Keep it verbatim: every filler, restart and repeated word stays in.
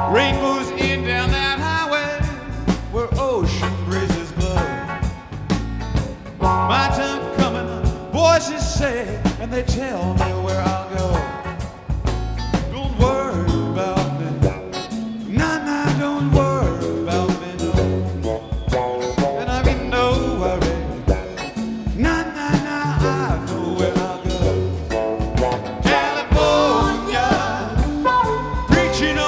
Rainbows in down that highway where ocean breezes blow. My time coming, voices say, and they tell me where I'll